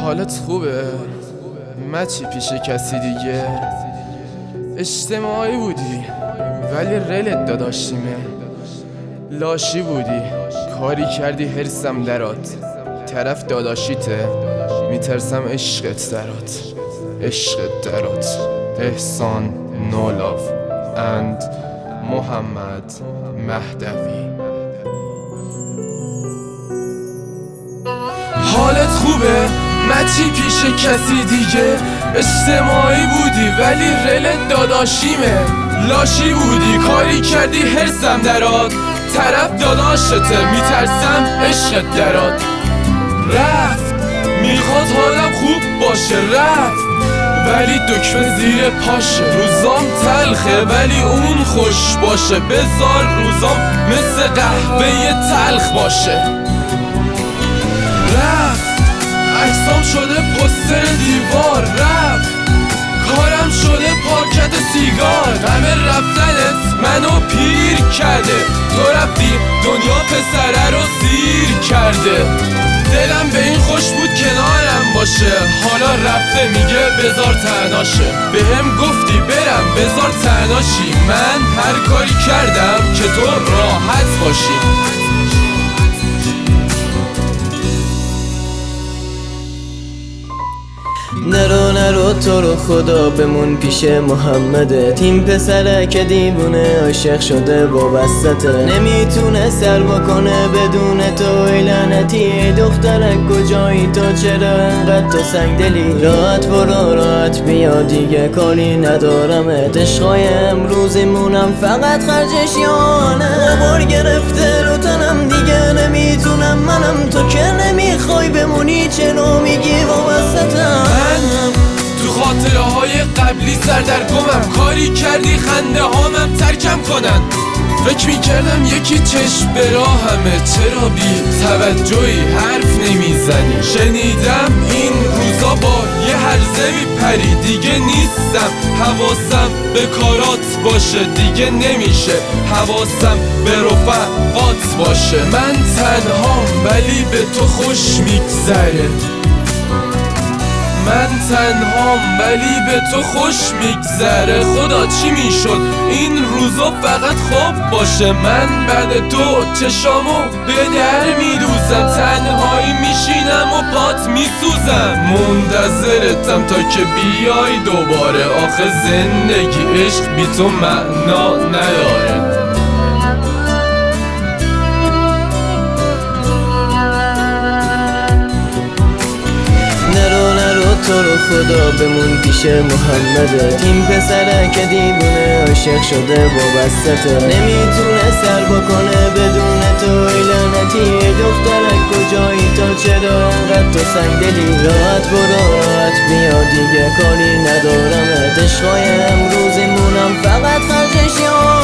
حالت خوبه؟ مچی پیش کسی دیگه؟ اجتماعی بودی ولی رلت داداشیمه. لاشی بودی کاری کردی هرسم درات. طرف داداشیته میترسم عشقت درات. عشقت درات. احسان نولاف اند محمد مهدوی. حالت خوبه؟ مچی پیش کسی دیگه؟ اجتماعی بودی ولی رلت داداشیمه. لاشی بودی کاری کردی هرسم درات. طرف داداشته میترسم عشقت درات. رفت میخواد حالم خوب باشه رفت، ولی دکمه زیر پاشه. روزام تلخه ولی اون خوش باشه. بذار روزام مثل قهوه تلخ باشه. رفت عکسام شده پستر دیوار. رفت کارم شده پاکت سیگار. همه رفتنت منو پیر کرده. تو رفتی دنیا پسره رو سیر کرده. دلم به این خوش بود کنارم باشه، حالا رفته میگه بذار تنهاشه. بهم گفتی برم بذار تنهاشی، من هر کاری کردم که تو راحت باشی. نرو تو رو خدا بمون پیش محمده. تیم پسره که دیوونه عاشق شده وابستته. نمیتونه سر بکنه بدون تو ای لعنتی. دخترک کجایی تو؟ چرا انقدر تو سنگ دلی؟ راحت برو راحت بیا دیگه کاری ندارمت. عشقای امروزیمونم فقط خرجش یانه. غبار گرفته رو تنم دیگه نمیتونم منم. تو که نمیخوای بمونی چرا میگی وابستتم؟ تو خاطره های قبلی سردرگمم. کاری کردی خنده هامم ترکم کنن. فکر میکردم یکی چشم به راهمه. چرا بی توجهی حرف نمیزنی؟ شنیدم این روزا با یه هرزه میپری. دیگه نیستم حواسم به کارات باشه. دیگه نمیشه حواسم به رفقات باشه. من تنهام ولی به تو خوش میگذره. من تنهام ولی به تو خوش میگذره. خدا چی میشد این روزا فقط خواب باشه. من بعد تو چشامو به در میدوزم. تنهایی میشینم و پات میسوزم. منتظرتم تا که بیای دوباره. آخه زندگی عشق بی تو معنا نداره. تو رو خدا بمون پیش محمده. تیم پسره که دیوونه عاشق شده وابستته. نمیتونه سر بکنه بدون تو ای لعنتی. دخترک کجایی تو؟ چرا انقدر تو سنگ دلی؟ راحت برو راحت بیا دیگه کاری ندارمت. عشقای امروزیمونم فقط خرجش